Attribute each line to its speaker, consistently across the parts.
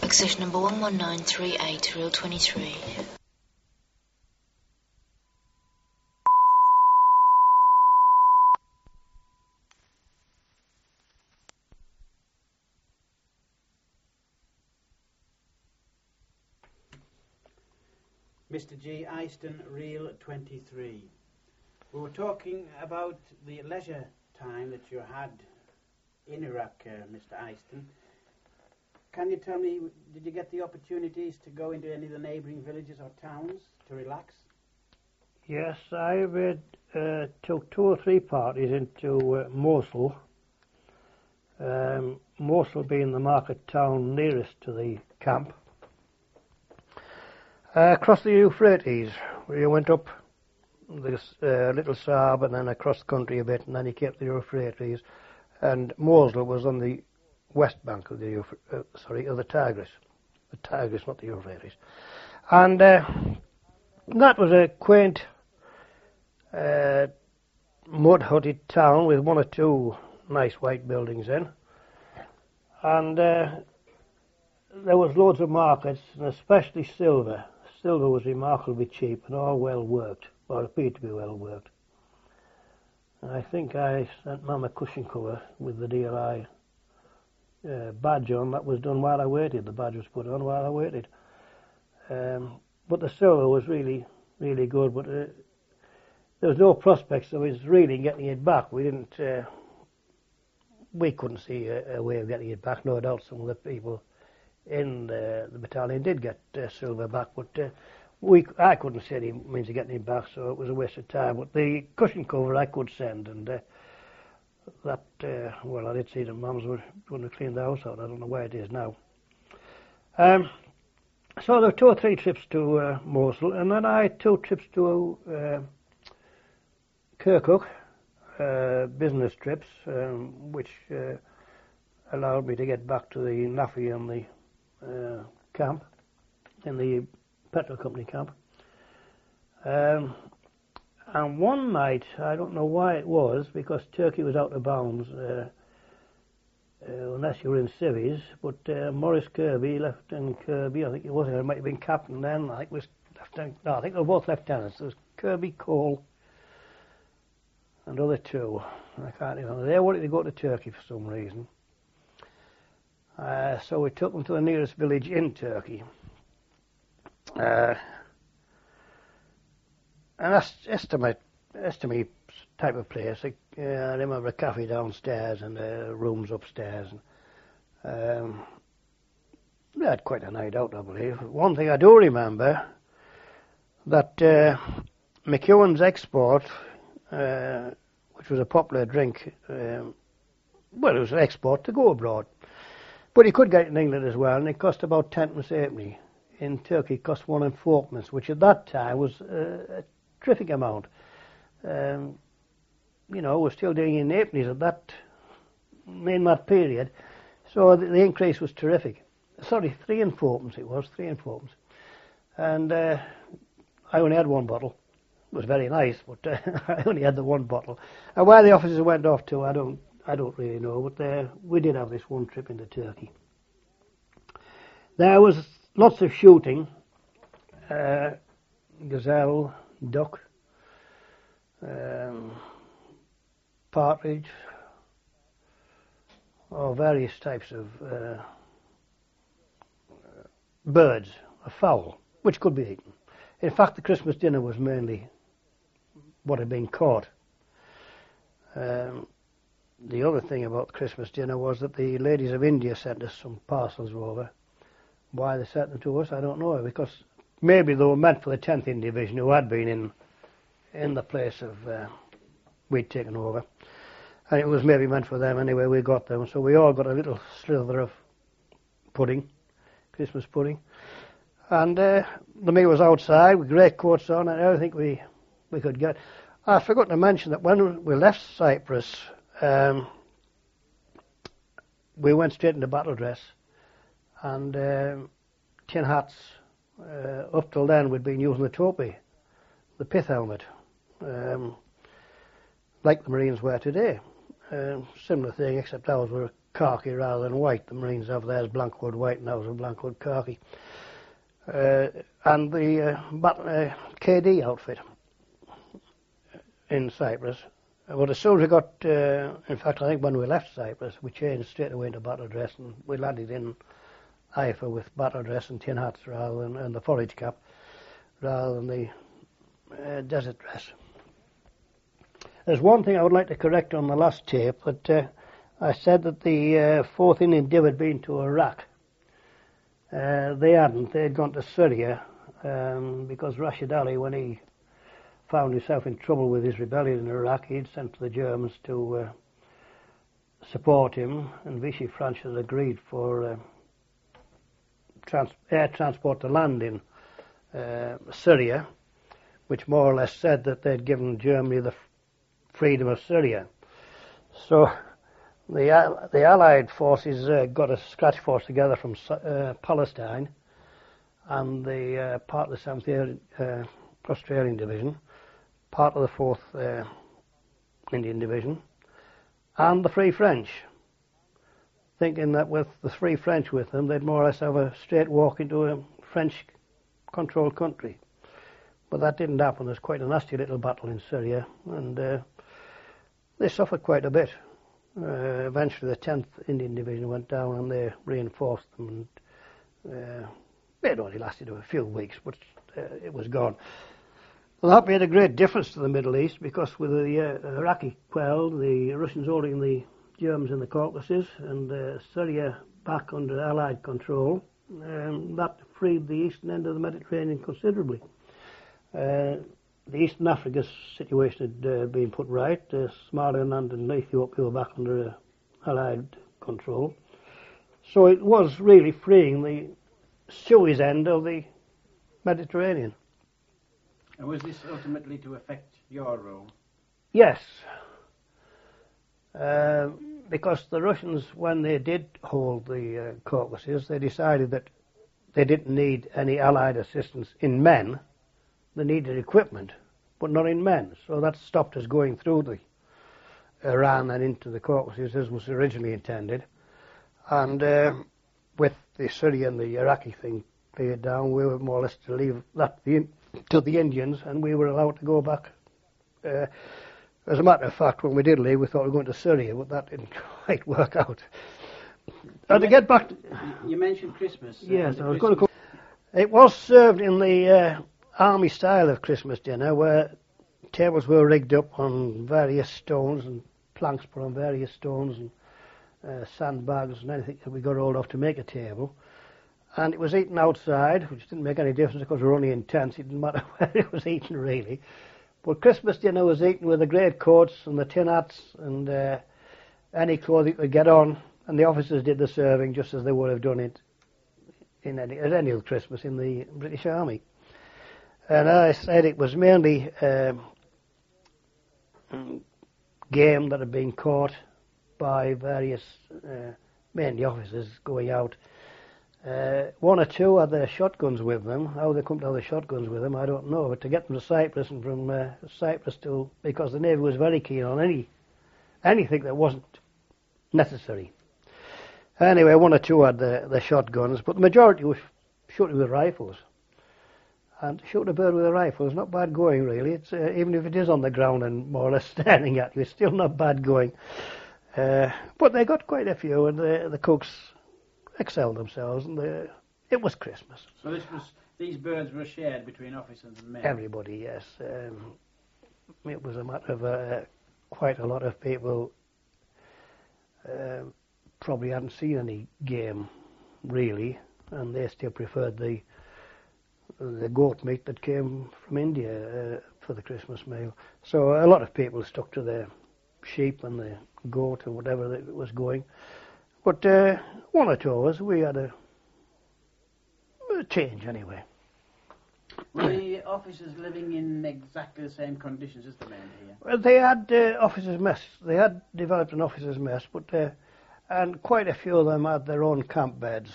Speaker 1: Accession number 11938, reel 23.
Speaker 2: Mr. G. Eyston, reel 23. We were talking about the leisure time that you had in Iraq, Mr. Eyston. Can you tell me, did you get the opportunities to go into any of the neighbouring villages or towns to relax?
Speaker 3: Yes, I took 2 or 3 parties into Mosul. Mosul being the market town nearest to the camp. Across the Euphrates, we went up this little Saab and then across the country a bit, and then you came to the Euphrates, and Mosul was on the west bank of the of the Tigris. The Tigris, not the Euphrates. And that was a quaint, mud-hutted town with 1 or 2 nice white buildings in. And there was loads of markets, and especially silver. Silver was remarkably cheap and all well worked, or appeared to be well worked. And I think I sent Mum a cushion cover with the DLI badge on. That was done while I waited. The badge was put on while I waited. But the silver was really, really good, but there was no prospects of us really getting it back. We couldn't see a way of getting it back. No doubt some of the people in the battalion did get silver back, but I couldn't see any means of getting it back, so it was a waste of time. But the cushion cover I could send, and that, well, I did see that Mums were going to clean the house out. I don't know where it is now. So there were 2 or 3 trips to Mosul, and then I had 2 trips to Kirkuk, business trips, which allowed me to get back to the NAFI and the camp, in the petrol company camp. And one night, I don't know why it was, because Turkey was out of bounds, unless you were in civvies, but Maurice Kirby, Lieutenant Kirby, I think it was, it might have been captain then, I think it was Lieutenant, no, I think they were both lieutenants. There was Kirby, Cole, and other 2. I can't remember. They wanted to go to Turkey for some reason. So we took them to the nearest village in Turkey. And that's to me type of place. I remember a cafe downstairs and rooms upstairs. And, we had quite a night out, I believe. One thing I do remember, that McEwan's Export, which was a popular drink, well, it was an export to go abroad. But you could get it in England as well, and it cost about 10pence halfpenny. In Turkey, it cost 1 and 4pence, which at that time was a terrific amount. We're still doing in halfpennies at that, in that period. So the increase was terrific. Sorry, 3 and 4pence it was, 3 and 4pence. And I only had 1 bottle. It was very nice, but I only had the 1 bottle. And where the officers went off to, I don't really know, but we did have this 1 trip into Turkey. There was lots of shooting, gazelle, duck, partridge, or various types of birds, a fowl, which could be eaten. In fact, the Christmas dinner was mainly what had been caught. The other thing about the Christmas dinner was that the ladies of India sent us some parcels over. Why they sent them to us, I don't know, because maybe they were meant for the 10th Indian Division, who had been in the place of we'd taken over. And it was maybe meant for them anyway. We got them, so we all got a little slither of pudding, Christmas pudding. And the meal was outside with great coats on and everything we could get. I forgot to mention that when we left Cyprus, we went straight into battle dress and tin hats. Up till then we'd been using the topi, the pith helmet, like the Marines wear today. Similar thing, except ours were khaki rather than white. The Marines have theirs Blankwood white and ours were Blankwood khaki. And the KD outfit in Cyprus. But as soon as we got, in fact, I think when we left Cyprus, we changed straight away into battle dress, and we landed in Haifa with battle dress and tin hats rather than and the forage cap, rather than the desert dress. There's one thing I would like to correct on the last tape, that I said that the 4th Indian Div had been to Iraq. They hadn't. They had gone to Syria because Rashid Ali, when he found himself in trouble with his rebellion in Iraq, he'd sent the Germans to support him, and Vichy France had agreed for air transport to land in Syria, which more or less said that they'd given Germany the freedom of Syria. So the Allied forces got a scratch force together from Palestine and the part of the 7th Australian Division, part of the 4th Indian Division, and the Free French, thinking that with the Free French with them, they'd more or less have a straight walk into a French-controlled country. But that didn't happen. There's quite a nasty little battle in Syria, and they suffered quite a bit. Eventually the 10th Indian Division went down and they reinforced them, and it only lasted a few weeks, but it was gone. Well, that made a great difference to the Middle East, because with the Iraqi quelled, the Russians holding the Germans in the Caucasus, and Syria back under Allied control, that freed the eastern end of the Mediterranean considerably. The Eastern Africa situation had been put right. Somaliland and Ethiopia were back under Allied control. So it was really freeing the Suez end of the Mediterranean.
Speaker 2: And was this ultimately to affect your role?
Speaker 3: Yes. Because the Russians, when they did hold the Caucasus, they decided that they didn't need any Allied assistance in men. They needed equipment, but not in men. So that stopped us going through the Iran and into the Caucasus as was originally intended. And with the Syrian and the Iraqi thing cleared down, we were more or less to leave that to the Indians, and we were allowed to go back. As a matter of fact, when we did leave, we thought we were going to Syria, but that didn't quite work out. And to get back to...
Speaker 2: You mentioned Christmas.
Speaker 3: Yes, I was going to go... It was served in the army style of Christmas dinner, where tables were rigged up on various stones and planks put on various stones and sandbags and anything that we got hold of to make a table. And it was eaten outside, which didn't make any difference because we were only in tents. It didn't matter where it was eaten, really. But Christmas dinner was eaten with the great coats and the tin hats and any clothing you could get on. And the officers did the serving just as they would have done it at any other Christmas in the British Army. And I said it was mainly game that had been caught by various, mainly officers going out. One or two had their shotguns with them. How they come to have their shotguns with them, I don't know. But to get them to Cyprus, and from Cyprus to... because the Navy was very keen on anything that wasn't necessary. Anyway, one or two had their shotguns, but the majority was shooting with rifles. And to shoot a bird with a rifle is not bad going, really. It's even if it is on the ground and more or less staring at you, it's still not bad going. But they got quite a few, and the cooks excelled themselves, and it was Christmas.
Speaker 2: So these birds were shared between officers and men?
Speaker 3: Everybody, yes. It was a matter of quite a lot of people probably hadn't seen any game, really, and they still preferred the goat meat that came from India for the Christmas meal. So a lot of people stuck to their sheep and the goat and whatever that was going. But one or two of us, we had a change anyway.
Speaker 2: Were the officers living in exactly the same conditions as the men here?
Speaker 3: Well, they had officers' mess. They had developed an officers' mess, but and quite a few of them had their own camp beds.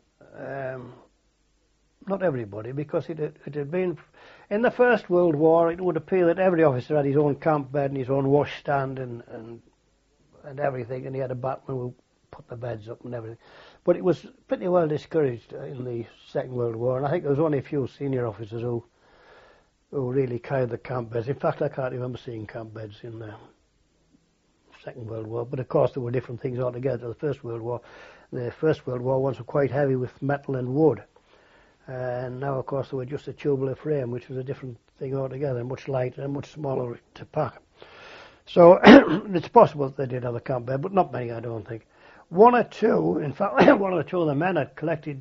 Speaker 3: Not everybody, because it had been... In the First World War, it would appear that every officer had his own camp bed and his own washstand and and everything, and he had a battalion who put the beds up and everything. But it was pretty well discouraged in the Second World War, and I think there was only a few senior officers who really carried the camp beds. In fact, I can't remember seeing camp beds in the Second World War, but of course there were different things altogether. The First World War ones were quite heavy with metal and wood, and now of course they were just a tubular frame, which was a different thing altogether, much lighter and much smaller to pack. So it's possible that they did have a camp bed, but not many, I don't think. One or two, in fact, one or two of the men had collected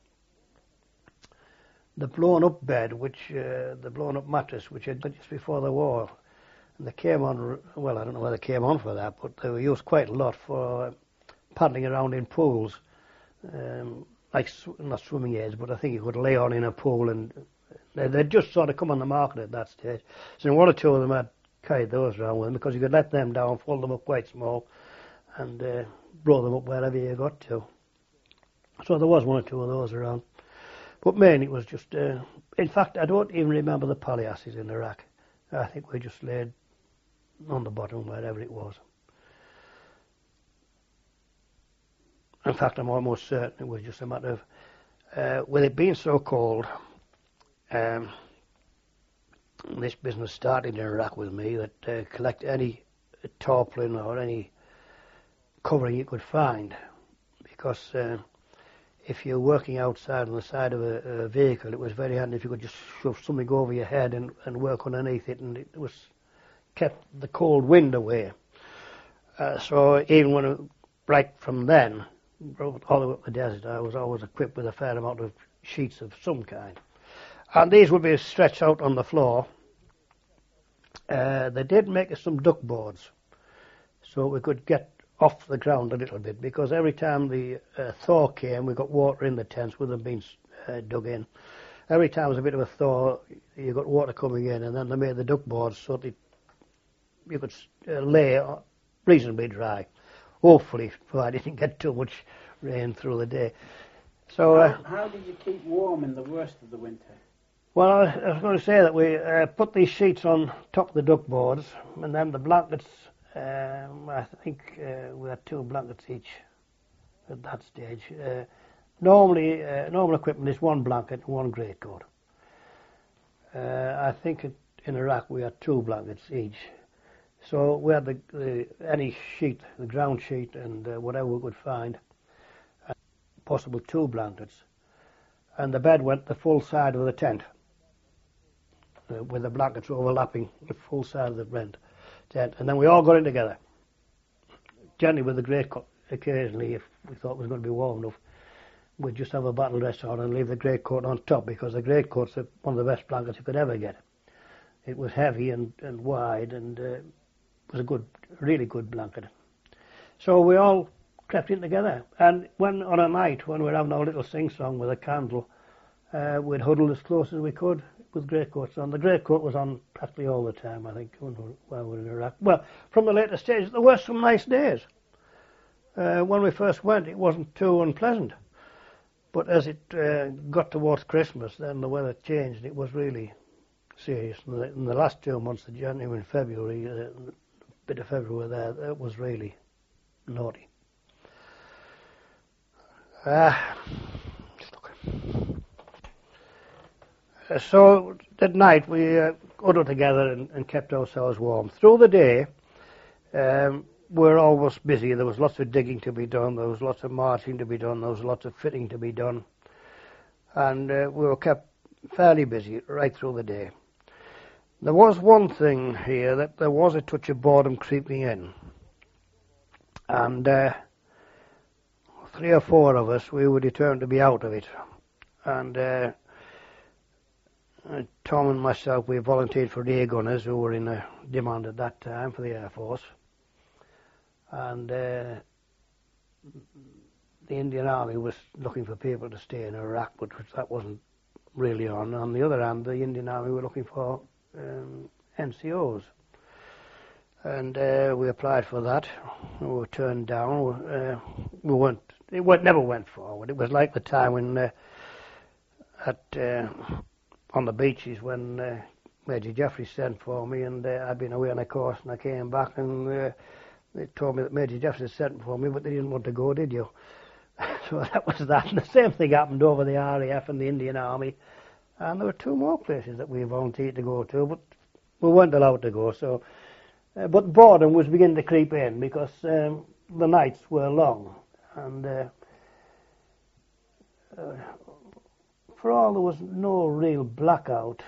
Speaker 3: the blown up bed, the blown up mattress, which had got just before the war. And they came on, well, I don't know whether they came on for that, but they were used quite a lot for paddling around in pools, like not swimming aids, but I think you could lay on in a pool, and they'd just sort of come on the market at that stage. So one or two of them had carried those around with them, because you could let them down, fold them up quite small, and blow them up wherever you got to. So there was one or two of those around. But mainly it was just, in fact, I don't even remember the palliasses in Iraq. I think we just laid on the bottom, wherever it was. In fact, I'm almost certain it was just a matter of, with it being so cold, this business started in Iraq with me, that collect any tarpaulin or any covering you could find, because if you're working outside on the side of a vehicle, it was very handy if you could just shove something over your head and work underneath it, and it was kept the cold wind away. So even right from then, all the way up the desert, I was always equipped with a fair amount of sheets of some kind. And these would be stretched out on the floor. They did make us some duck boards, so we could get off the ground a little bit, because every time the thaw came, we got water in the tents with them being dug in. Every time there was a bit of a thaw, you got water coming in, and then they made the duck boards so that you could lay reasonably dry, hopefully, provided you didn't get too much rain through the day. So
Speaker 2: how did you keep warm in the worst of the winter?
Speaker 3: Well, I was going to say that we put these sheets on top of the duck boards, and then the blankets, I think we had 2 blankets each at that stage. Normally, normal equipment is 1 blanket and 1 greatcoat. I think in Iraq we had 2 blankets each. So we had any sheet, the ground sheet, and whatever we could find, possible 2 blankets. And the bed went the full side of the tent, with the blankets overlapping the full side of the tent. And then we all got in together, generally with the greatcoat. Occasionally, if we thought it was going to be warm enough, we'd just have a battle dress on and leave the greatcoat on top, because the greatcoat's one of the best blankets you could ever get. It was heavy and wide, and was a really good blanket. So we all crept in together, and on a night when we were having our little sing-song with a candle, we'd huddle as close as we could with greatcoats on. The greatcoat was on practically all the time, I think, while we were in Iraq. Well, from the later stages, there were some nice days. When we first went, it wasn't too unpleasant. But as it got towards Christmas, then the weather changed. It was really serious. In the last 2 months, the January and February, a bit of February there, it was really naughty. So that night we huddled together and kept ourselves warm. Through the day, we were always busy. There was lots of digging to be done, there was lots of marching to be done, there was lots of fitting to be done, and we were kept fairly busy right through the day. There was one thing here, that there was a touch of boredom creeping in, and 3 or 4 of us, we were determined to be out of it, and Tom and myself, we volunteered for the air gunners, who were in demand at that time for the Air Force. And the Indian Army was looking for people to stay in Iraq, but that wasn't really on. On the other hand, the Indian Army were looking for NCOs. And we applied for that. We were turned down. It never went forward. It was like the time when on the beaches when Major Jeffrey sent for me, and I'd been away on a course, and I came back, and They told me that Major Jefferson sent for me, but they didn't want to go, did you? So that was that. And the same thing happened over the RAF and the Indian Army. And there were 2 more places that we volunteered to go to, but we weren't allowed to go. So, but boredom was beginning to creep in because the nights were long. And for all there was no real blackout,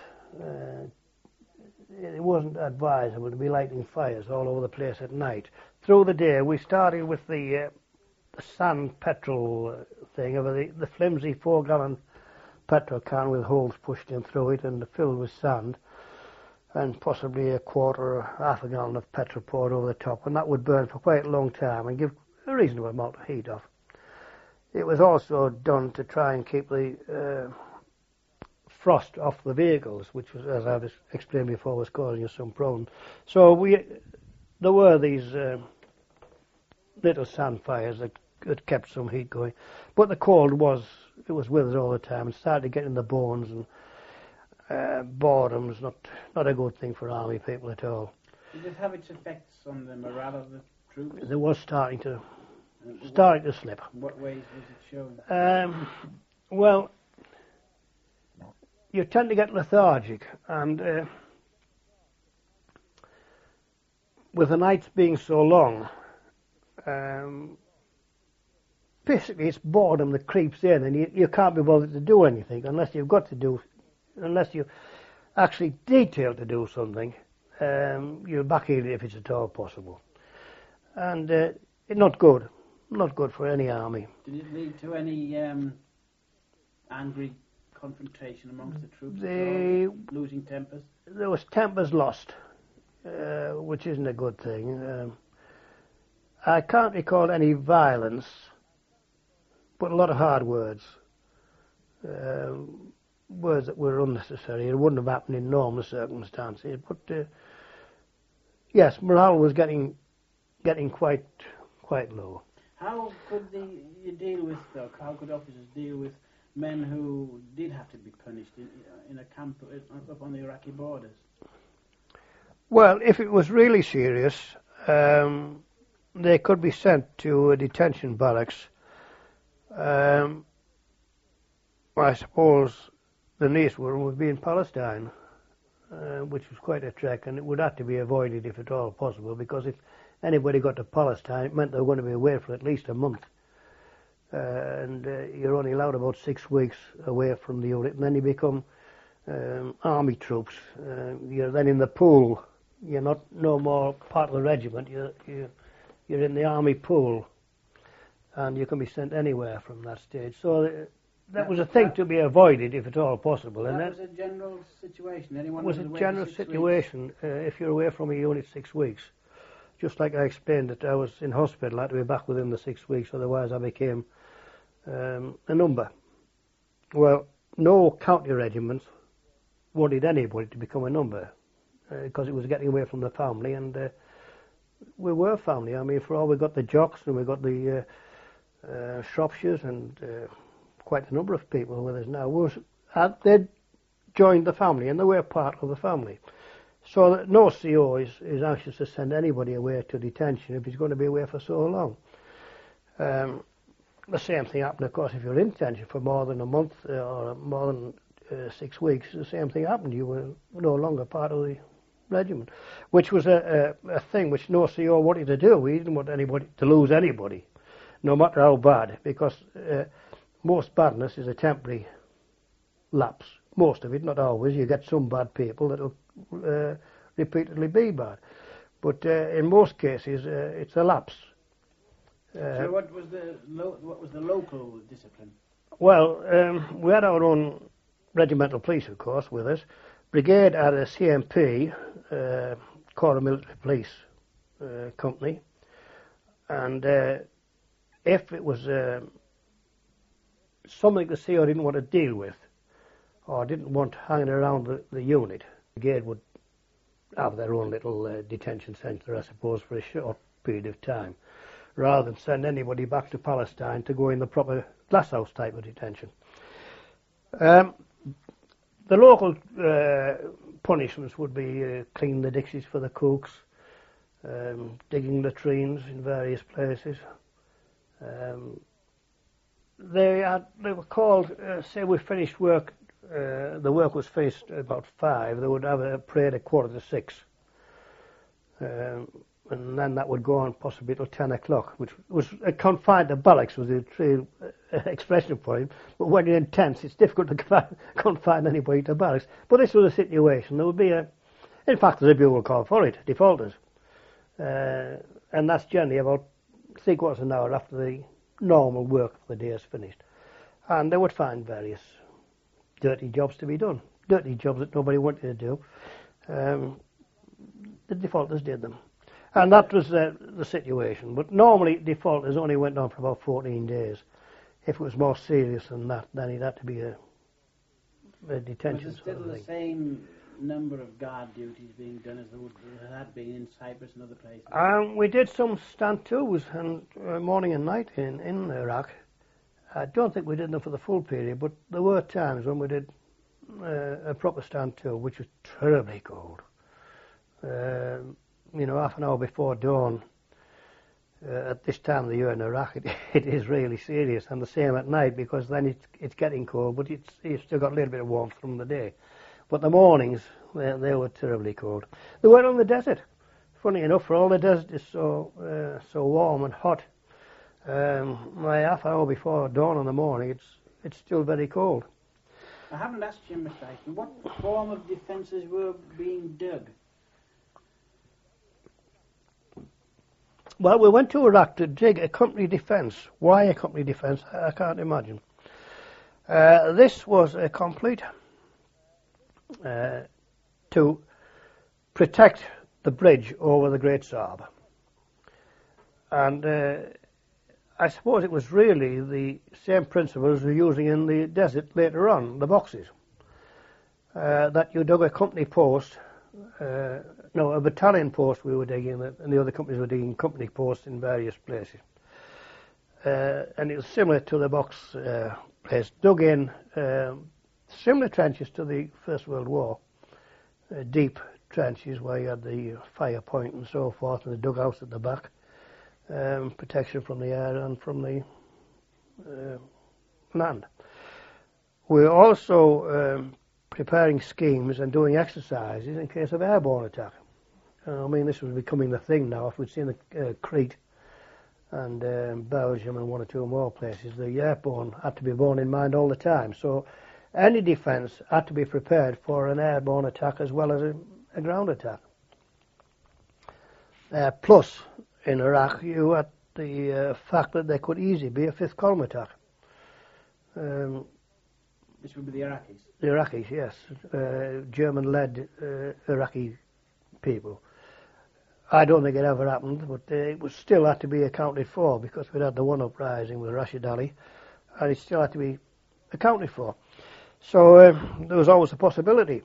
Speaker 3: it wasn't advisable to be lighting fires all over the place at night. Through the day, we started with the sand petrol thing, of the flimsy 4-gallon petrol can with holes pushed in through it and filled with sand, and possibly a quarter or half a gallon of petrol poured over the top, and that would burn for quite a long time and give a reasonable amount of heat off. It was also done to try and keep the frost off the vehicles, which was, as I've explained before, was causing us some problems. So there were these little sand fires that kept some heat going, but the cold was with us all the time and started to get in the bones, and boredom's not a good thing for army people at all.
Speaker 2: Did it have its effects on the morale of the troops?
Speaker 3: It was starting to slip.
Speaker 2: What ways was it showing?
Speaker 3: Well, you tend to get lethargic, and with the nights being so long, basically it's boredom that creeps in, and you can't be bothered to do anything unless you actually detailed to do something. You'll backheal it if it's at all possible, and it's not good for any army.
Speaker 2: Did it lead to any angry confrontation amongst the troops? Losing tempers?
Speaker 3: There was tempers lost, which isn't a good thing. I can't recall any violence, but a lot of hard words. Words that were unnecessary. It wouldn't have happened in normal circumstances. But yes, morale was getting quite low.
Speaker 2: How could you deal with, how could officers deal with men who did have to be punished in a camp up on the Iraqi borders?
Speaker 3: Well, if it was really serious, they could be sent to a detention barracks. I suppose the nearest one would be in Palestine, which was quite a trek, and it would have to be avoided if at all possible, because if anybody got to Palestine, it meant they were going to be away for at least a month. And you're only allowed about 6 weeks away from the unit, and then you become army troops. You're then in the pool. You're no more part of the regiment. You're in the army pool, and you can be sent anywhere from that stage. So that was a thing to be avoided if at all possible.
Speaker 2: That was a general situation. Anyone
Speaker 3: was a general situation if you're away from a unit 6 weeks. Just like I explained that I was in hospital, I had to be back within the 6 weeks, otherwise I became a number. Well, no county regiments wanted anybody to become a number because it was getting away from the family, and we were family. I mean, for all we got the Jocks and we got the Shropshires and quite a number of people with us now. They'd joined the family and they were part of the family. So that no CO is anxious to send anybody away to detention if he's going to be away for so long. The same thing happened, of course, if you're in detention for more than a month or more than 6 weeks. The same thing happened. You were no longer part of the regiment, which was a thing which no CO wanted to do. We didn't want anybody to lose anybody, no matter how bad, because most badness is a temporary lapse. Most of it, not always. You get some bad people that'll repeatedly be bad, but in most cases it's a lapse.
Speaker 2: So what was the local discipline?
Speaker 3: Well, we had our own regimental police, of course, with us. Brigade had a CMP, Corps of Military Police company, and if it was something the CO didn't want to deal with or didn't want hanging around the unit, the brigade would have their own little detention centre, I suppose, for a short period of time, rather than send anybody back to Palestine to go in the proper glasshouse type of detention. The local punishments would be clean the dixies for the cooks, digging latrines in various places. They were called, say we finished work, the work was finished about 5, they would have a parade at 5:45. And then that would go on possibly till 10 o'clock, which was confined to barracks, was the true expression for him. But when you're in tents, it's difficult to confine anybody to barracks. But this was a situation. There would be in fact, there's a bugle call for it, defaulters. And that's generally about 3/4 of an hour after the normal work of the day is finished. And they would find various dirty jobs to be done, dirty jobs that nobody wanted to do. The defaulters did them. And that was the situation. But normally defaulters only went on for about 14 days. If it was more serious than that, then it had to be a detention.
Speaker 2: Was it still the same number of guard duties being done as there had been in Cyprus and other places?
Speaker 3: We did some stand-tos and morning and night in Iraq. I don't think we did them for the full period, but there were times when we did a proper stand-to, which was terribly cold. Half an hour before dawn. At this time of the year in Iraq, it is really serious, and the same at night, because then it's getting cold, but you've still got a little bit of warmth from the day. But the mornings, they were terribly cold. They were on the desert. Funny enough, for all the desert is so warm and hot, half an hour before dawn in the morning, it's still very cold.
Speaker 2: I haven't asked you, Mr. Eiston, what form of defences were being dug?
Speaker 3: Well, we went to Iraq to dig a company defence. Why a company defence? I can't imagine. This was a complete to protect the bridge over the Great Sarb. And I suppose it was really the same principles we're using in the desert later on, the boxes. That you dug a company post, a battalion post we were digging, and the other companies were digging company posts in various places. And it was similar to the box place, dug in similar trenches to the First World War, deep trenches where you had the fire point and so forth, and the dugouts at the back, protection from the air and from the land. We were also preparing schemes and doing exercises in case of airborne attack. This was becoming the thing now. If we'd seen the Crete and Belgium and one or two more places, the airborne had to be borne in mind all the time. So any defence had to be prepared for an airborne attack as well as a ground attack. Plus, in Iraq, you had the fact that there could easily be a fifth column attack.
Speaker 2: This would be the Iraqis?
Speaker 3: The Iraqis, yes. German-led Iraqi people. I don't think it ever happened, but it was still had to be accounted for, because we'd had the one uprising with Rashid Ali, and it still had to be accounted for. So there was always a possibility.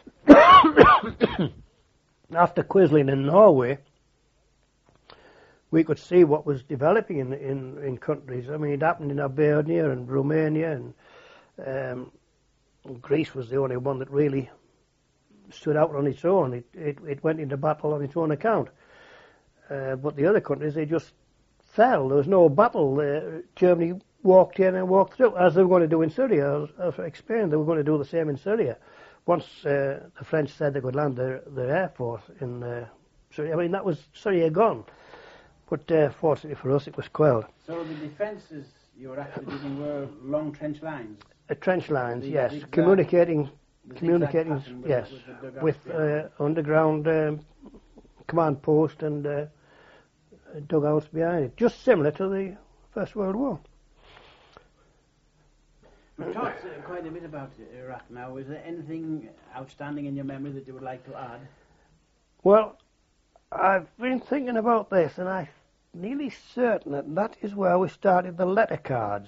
Speaker 3: After Quisling in Norway, we could see what was developing in countries. It happened in Albania and Romania, and Greece was the only one that really stood out on its own. It went into battle on its own account. But the other countries, they just fell. There was no battle. Germany walked in and walked through, as they were going to do in Syria. As I explained, they were going to do the same in Syria. Once the French said they could land their air force in Syria, that was Syria gone. But fortunately for us, it was quelled.
Speaker 2: So the defences you were actually digging were long trench lines?
Speaker 3: Trench lines, yes. Communicating, yes, with underground command post and dugouts behind it. Just similar to the First World War.
Speaker 2: We've talked quite a bit about Iraq now. Is there anything outstanding in your memory that you would like to add?
Speaker 3: Well, I've been thinking about this, and I'm nearly certain that is where we started the letter cards.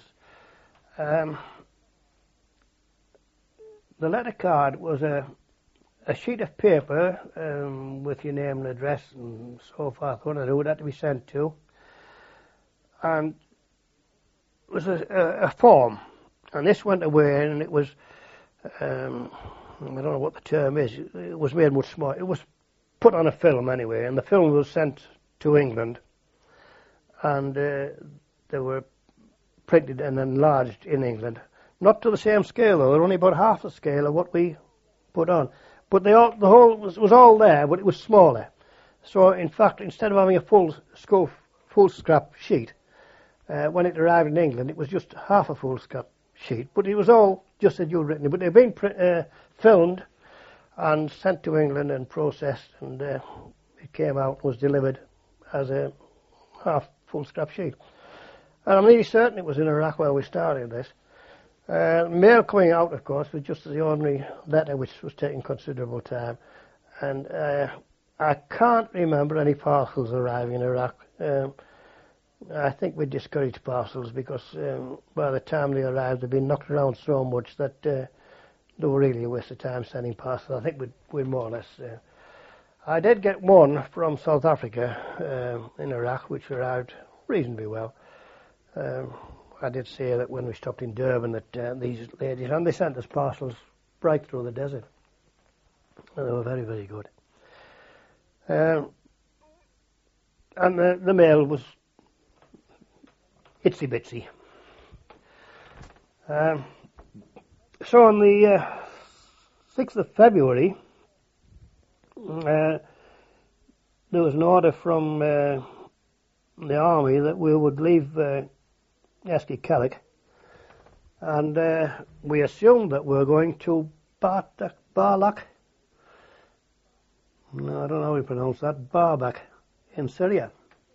Speaker 3: The letter card was a sheet of paper with your name and address and so forth, who it had to be sent to, and it was a form. And this went away, and it was, I don't know what the term is, it was made much smaller. It was put on a film anyway, and the film was sent to England, and they were printed and enlarged in England. Not to the same scale though, they're only about half the scale of what we put on. But the whole was all there, but it was smaller. So in fact, instead of having a full scrap sheet, when it arrived in England, it was just half a full scrap sheet. But it was all just as you'd written it. But they'd been filmed and sent to England and processed, and it came out and was delivered as a half full scrap sheet. And I'm really certain it was in Iraq where we started this. Mail coming out, of course, was just the ordinary letter, which was taking considerable time. And I can't remember any parcels arriving in Iraq. I think we discouraged parcels because by the time they arrived, they'd been knocked around so much that they were really a waste of time sending parcels. I think we'd more or less. I did get one from South Africa in Iraq, which arrived reasonably well. I did say that when we stopped in Durban that these ladies, and they sent us parcels right through the desert. And they were very, very good. And the mail was itsy bitsy. So on the 6th of February, there was an order from the army that we would leave Esquiquelec, and we assumed that we were going to Barlak. No, I don't know how you pronounce that. Barbak in Syria.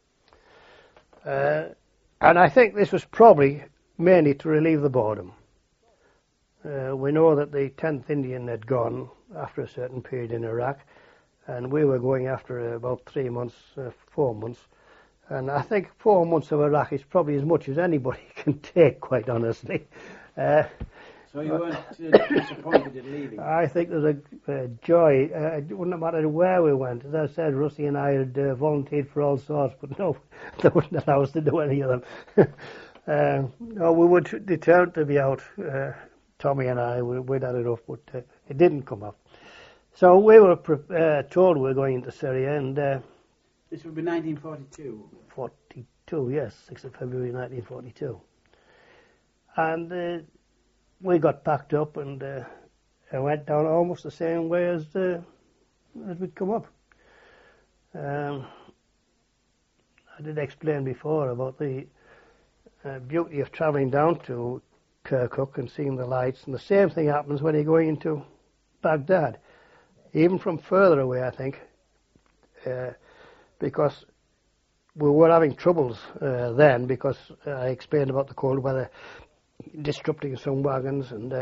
Speaker 3: And I think this was probably mainly to relieve the boredom. We know that the 10th Indian had gone after a certain period in Iraq, and we were going after about 3 months, 4 months. And I think 4 months of Iraq is probably as much as anybody can take, quite honestly.
Speaker 2: So you weren't disappointed in leaving?
Speaker 3: I think there's a joy. It wouldn't matter where we went. As I said, Russie and I had volunteered for all sorts, but no, they wouldn't allow us to do any of them. No, we were determined to be out. Tommy and I, we'd had it off, but it didn't come up. So we were told we were going into Syria, and
Speaker 2: this would be 1942.
Speaker 3: 42, yes, 6th of February 1942. And we got packed up and went down almost the same way as we'd come up. I did explain before about the beauty of travelling down to Kirkuk and seeing the lights, and the same thing happens when you're going into Baghdad, even from further away, I think, because we were having troubles then, because I explained about the cold weather disrupting some wagons, and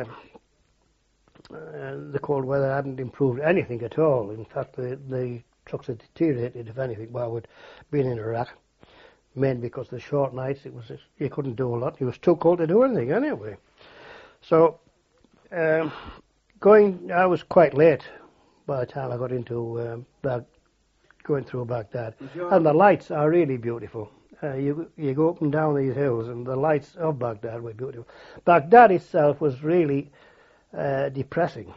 Speaker 3: the cold weather hadn't improved anything at all. In fact, the trucks had deteriorated, if anything, while we'd been in Iraq, mainly because of the short nights. It was you couldn't do a lot. It was too cold to do anything anyway. So I was quite late by the time I got into going through Baghdad, and the lights are really beautiful. You go up and down these hills, and the lights of Baghdad were beautiful. Baghdad itself was really depressing.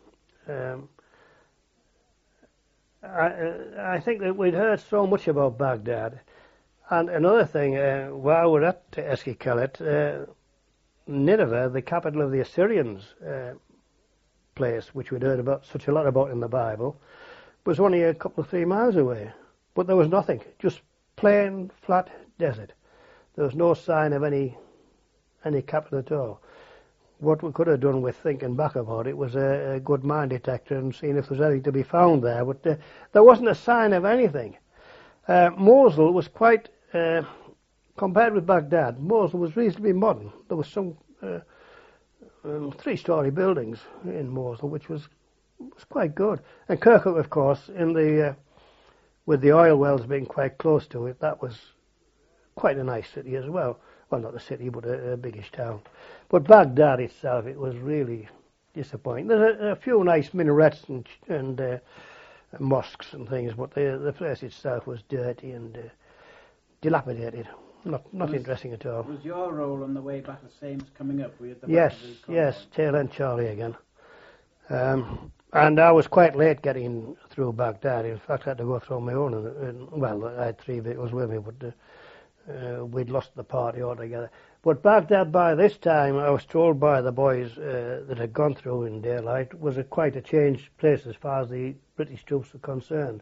Speaker 3: I think that we'd heard so much about Baghdad. And another thing, while we're at Esquiquelec, Nineveh, the capital of the Assyrians place, which we'd heard about such a lot about in the Bible, was only a couple of 3 miles away. But there was nothing, just plain, flat desert. There was no sign of any capital at all. What we could have done with thinking back about it was a good mine detector and seeing if there was anything to be found there, but there wasn't a sign of anything. Mosul was quite, compared with Baghdad, Mosul was reasonably modern. There was some 3-story buildings in Mosul, which was quite good. And Kirkuk, of course, with the oil wells being quite close to it, that was quite a nice city as well. Well, not a city, but a biggish town. But Baghdad itself, it was really disappointing. There's a few nice minarets and mosques and things, but the place itself was dirty and dilapidated. Not interesting at all.
Speaker 2: Was your role on the way back the same as coming up? Were you at the
Speaker 3: yes, Tail End Charlie again. And I was quite late getting through Baghdad. In fact, I had to go through my own. And well, I had 3 vehicles with me, but we'd lost the party altogether. But Baghdad, by this time, I was told by the boys that had gone through in daylight, was quite a changed place as far as the British troops were concerned.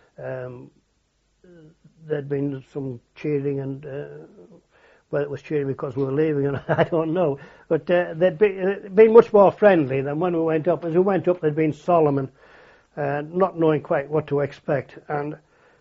Speaker 3: There'd been some cheering, and well, it was cheering because we were leaving, and I don't know. But they'd been much more friendly than when we went up. As we went up, they'd been solemn and not knowing quite what to expect. And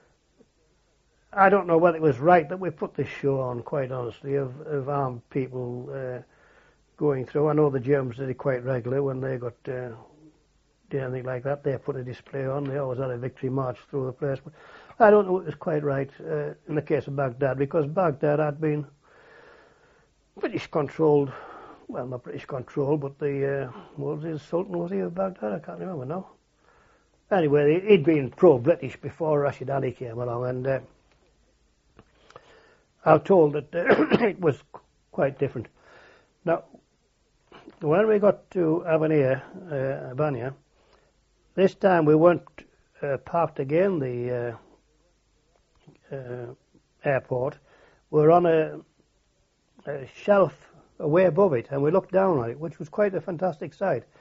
Speaker 3: I don't know whether it was right that we put this show on, quite honestly, of armed people going through. I know the Germans did it quite regularly when they got did anything like that. They put a display on. They always had a victory march through the place. But I don't know if it was quite right in the case of Baghdad, because Baghdad had been British controlled. Well, not British controlled, but the what was his Sultan, was he, of Baghdad? I can't remember now. Anyway, he'd been pro-British before Rashid Ali came along, and I'm told that it was quite different. Now, when we got to Albania, this time we weren't parked again, the airport. We were on a shelf way above it, and we looked down on it, which was quite a fantastic sight.